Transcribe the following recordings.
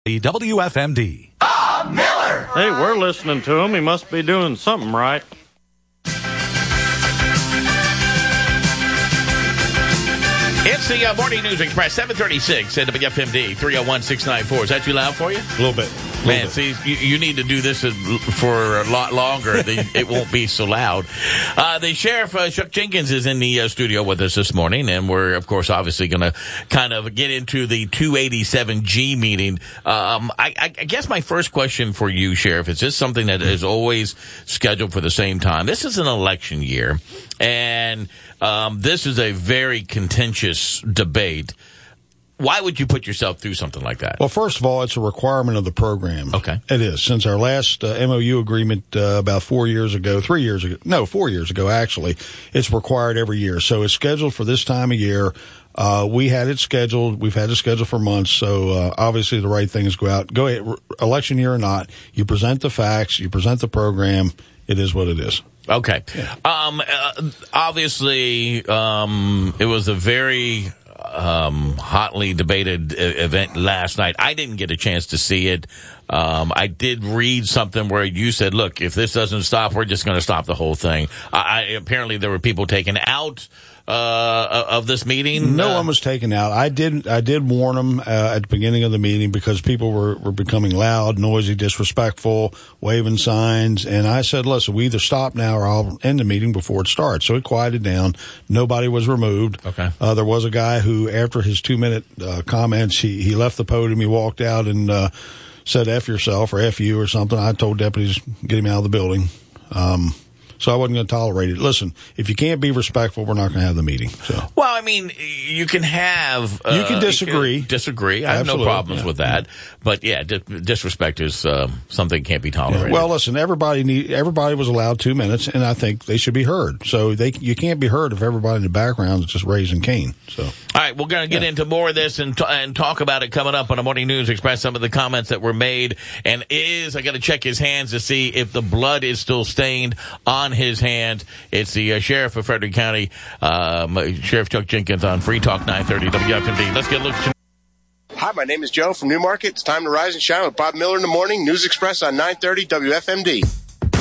WFMD. Bob Miller! Hey, we're listening to him. He must be doing something right. It's the Morning News Express, 736 at WFMD, 301-694. Is that too loud for you? A little bit. Man, see, you need to do this for a lot longer. It won't be so loud. The Sheriff, Chuck Jenkins, is in the studio with us this morning, and we're, of course, obviously going to kind of get into the 287G meeting. I guess my first question for you, Sheriff, is this something that is always scheduled for the same time? This is an election year, and this is a very contentious debate. Why would you put yourself through something like that? Well, first of all, it's a requirement of the program. Okay. It is. Since our last MOU agreement about 4 years ago, actually, it's required every year. So it's scheduled for this time of year. We had it scheduled. We've had it scheduled for months. So obviously the right thing is go ahead, election year or not, you present the facts, you present the program. It is what it is. Okay. Yeah. Obviously, it was a very hotly debated event last night. I didn't get a chance to see it. I did read something where you said, look, if this doesn't stop, we're just going to stop the whole thing. Apparently there were people taken out of this meeting. No one was taken out. I did warn them at the beginning of the meeting because people were becoming loud, noisy, disrespectful, waving signs. And I said, listen, we either stop now or I'll end the meeting before it starts. So it quieted down. Nobody was removed. Okay. There was a guy who, after his 2-minute comments, he left the podium. He walked out and said F yourself or F you or something. I told deputies, get him out of the building. So I wasn't going to tolerate it. Listen, if you can't be respectful, we're not going to have the meeting. So. Well, I mean, you can have... you can disagree. I have no problems with that. But, yeah, disrespect is something that can't be tolerated. Well, listen, everybody was allowed 2 minutes, and I think they should be heard. So you can't be heard if everybody in the background is just raising Cain. So. All right, we're going to get into more of this and talk about it coming up on the Morning News Express, some of the comments that were made. And I got to check his hands to see if the blood is still stained on his hand. It's the Sheriff of Frederick County, Sheriff Chuck Jenkins on Free Talk 930 WFMD. Let's get a look. Hi, my name is Joe from Newmarket. It's time to rise and shine with Bob Miller in the morning. News Express on 930 WFMD.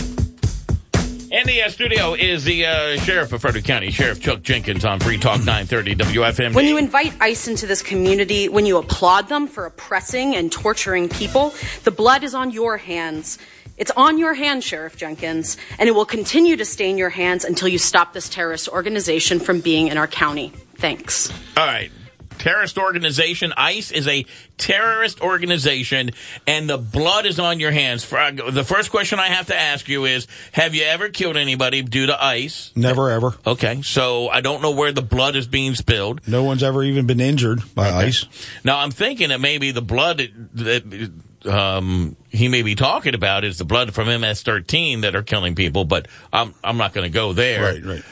In the studio is the Sheriff of Frederick County, Sheriff Chuck Jenkins on Free Talk 930 WFMD. When you invite ICE into this community, when you applaud them for oppressing and torturing people, the blood is on your hands. It's on your hands, Sheriff Jenkins, and it will continue to stain your hands until you stop this terrorist organization from being in our county. Thanks. All right. Terrorist organization. ICE is a terrorist organization, and the blood is on your hands. The first question I have to ask you is, have you ever killed anybody due to ICE? Never, ever. Okay, so I don't know where the blood is being spilled. No one's ever even been injured by ICE. Now, I'm thinking that maybe the blood that he may be talking about is the blood from MS-13 that are killing people, but I'm not going to go there. Right.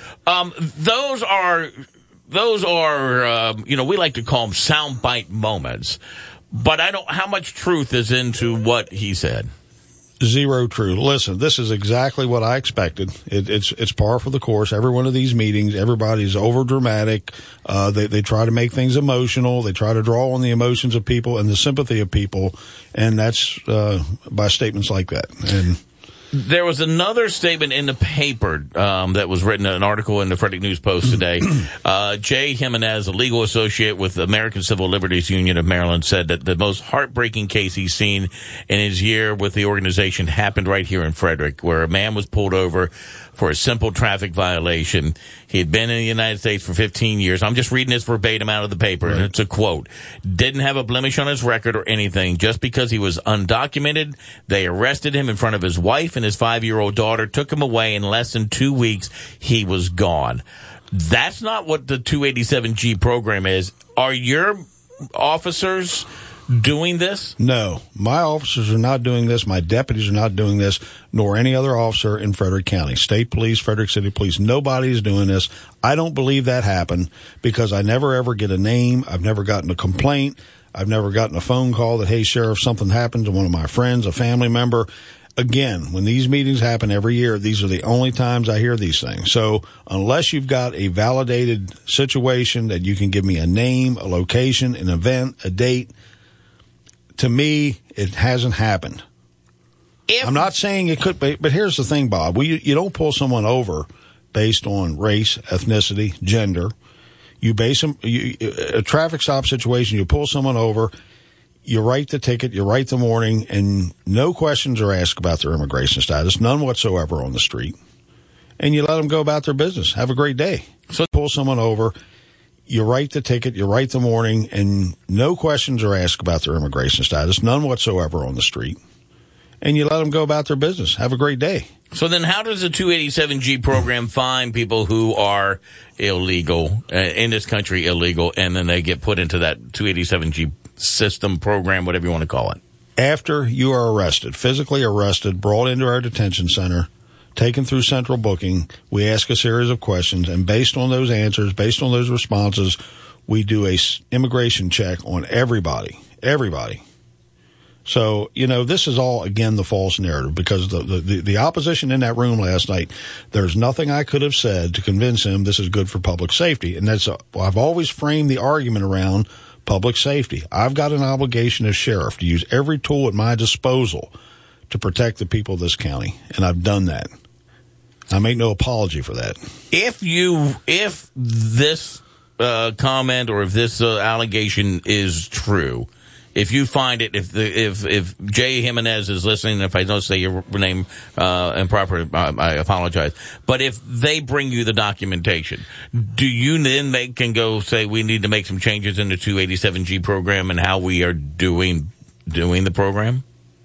Those are we like to call them soundbite moments, but how much truth is into what he said? Zero truth. Listen, this is exactly what I expected. It's par for the course. Every one of these meetings, everybody's over dramatic. They try to make things emotional. They try to draw on the emotions of people and the sympathy of people, and that's by statements like that. And there was another statement in the paper that was written, an article in the Frederick News Post today. Jay Jimenez, a legal associate with the American Civil Liberties Union of Maryland, said that the most heartbreaking case he's seen in his year with the organization happened right here in Frederick, where a man was pulled over for a simple traffic violation. He had been in the United States for 15 years. I'm just reading this verbatim out of the paper, and it's a quote. Didn't have a blemish on his record or anything. Just because he was undocumented, they arrested him in front of his wife and his 5-year-old daughter, took him away. In less than 2 weeks, he was gone. That's not what the 287G program is. Are your officers doing this? No, my officers are not doing this. My deputies are not doing this, nor any other officer in Frederick County. State Police, Frederick City Police, nobody is doing this. I don't believe that happened because I never ever get a name. I've never gotten a complaint. I've never gotten a phone call that, hey, Sheriff, something happened to one of my friends, a family member. Again, when these meetings happen every year, these are the only times I hear these things. So unless you've got a validated situation that you can give me a name, a location, an event, a date, to me, it hasn't happened. I'm not saying it could be, but here's the thing, Bob. You don't pull someone over based on race, ethnicity, gender. You base them, a traffic stop situation, you pull someone over, you write the ticket, you write the warning, and no questions are asked about their immigration status, none whatsoever on the street. And you let them go about their business. Have a great day. So pull someone over, you write the ticket, you write the warning, and no questions are asked about their immigration status, none whatsoever on the street. And you let them go about their business. Have a great day. So then how does the 287G program find people who are illegal, in this country illegal, and then they get put into that 287G system program, whatever you want to call it? After you are arrested, physically arrested, brought into our detention center, taken through central booking, we ask a series of questions, and based on those answers, based on those responses, we do a immigration check on everybody. Everybody. So, this is all, again, the false narrative, because the opposition in that room last night, there's nothing I could have said to convince him this is good for public safety. And I've always framed the argument around public safety. I've got an obligation as sheriff to use every tool at my disposal to protect the people of this county, and I've done that. I make no apology for that. If this comment or if this allegation is true, if you find it, if Jay Jimenez is listening, if I don't say your name improper, I apologize. But if they bring you the documentation, do you then can go say we need to make some changes in the 287G program and how we are doing the program?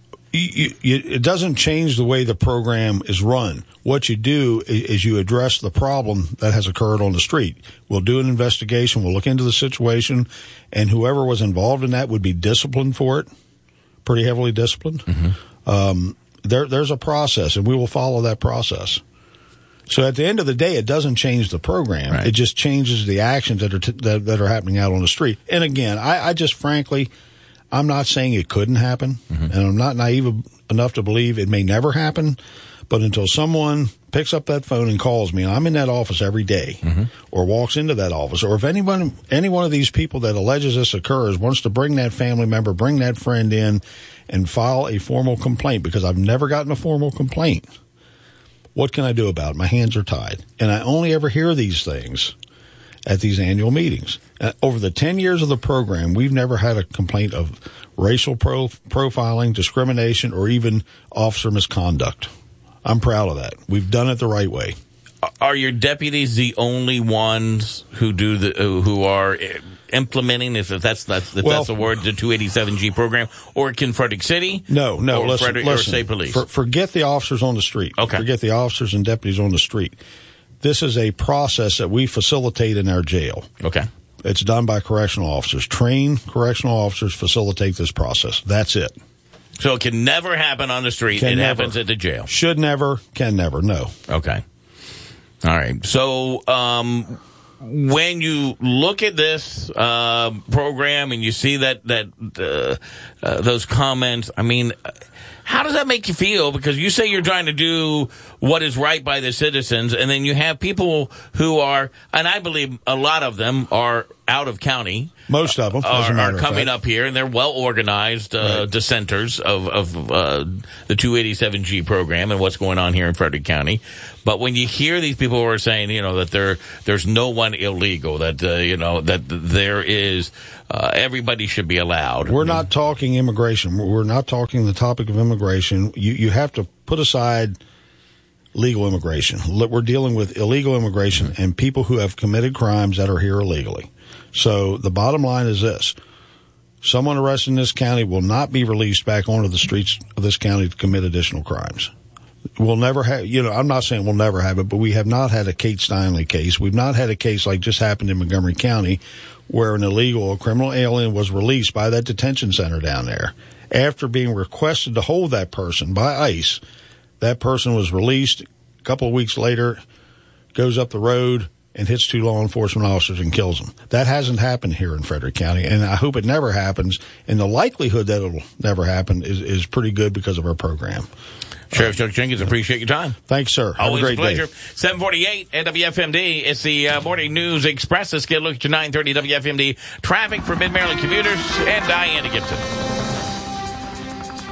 It doesn't change the way the program is run. What you do is you address the problem that has occurred on the street. We'll do an investigation. We'll look into the situation, and whoever was involved in that would be disciplined for it, pretty heavily disciplined. Mm-hmm. There's a process, and we will follow that process. So at the end of the day, it doesn't change the program. Right. It just changes the actions that are happening out on the street. And again, I just frankly, I'm not saying it couldn't happen, mm-hmm. and I'm not naive enough to believe it may never happen, but until someone picks up that phone and calls me, and I'm in that office every day, mm-hmm. or walks into that office, or if any one of these people that alleges this occurs wants to bring that family member, bring that friend in, and file a formal complaint, because I've never gotten a formal complaint, what can I do about it? My hands are tied. And I only ever hear these things at these annual meetings. Over the 10 years of the program, we've never had a complaint of racial profiling, discrimination, or even officer misconduct. I'm proud of that. We've done it the right way. Are your deputies the only ones who who are implementing, if that's the word, the 287G program, or can Frederick City? No. Listen, or State Police. Forget the officers on the street. Okay. Forget the officers and deputies on the street. This is a process that we facilitate in our jail. Okay. It's done by correctional officers. Trained correctional officers facilitate this process. That's it. So it can never happen on the street. Happens at the jail. Should never, can never, no. Okay. All right. So when you look at this program and you see those comments, I mean, how does that make you feel? Because you say you're trying to do what is right by the citizens, and then you have people who are, and I believe a lot of them are out of county. Most of them are coming up here, and they're well-organized dissenters of the 287G program and what's going on here in Frederick County. But when you hear these people who are saying, that there's no one illegal, that, that there is, everybody should be allowed. We're not talking immigration. We're not talking the topic of immigration. You have to put aside legal immigration. We're dealing with illegal immigration mm-hmm. and people who have committed crimes that are here illegally. So the bottom line is this. Someone arrested in this county will not be released back onto the streets of this county to commit additional crimes. We'll never have, I'm not saying we'll never have it, but we have not had a Kate Steinle case. We've not had a case like just happened in Montgomery County where a criminal alien was released by that detention center down there. After being requested to hold that person by ICE, that person was released. A couple of weeks later, goes up the road and hits two law enforcement officers and kills them. That hasn't happened here in Frederick County, and I hope it never happens. And the likelihood that it'll never happen is pretty good because of our program. Sheriff Chuck Jenkins, appreciate your time. Thanks, sir. Always Have a pleasure. Day. 748 at WFMD. It's the Morning News Express. Let's get a look at your 930 WFMD traffic for Mid-Maryland commuters and Diana Gibson.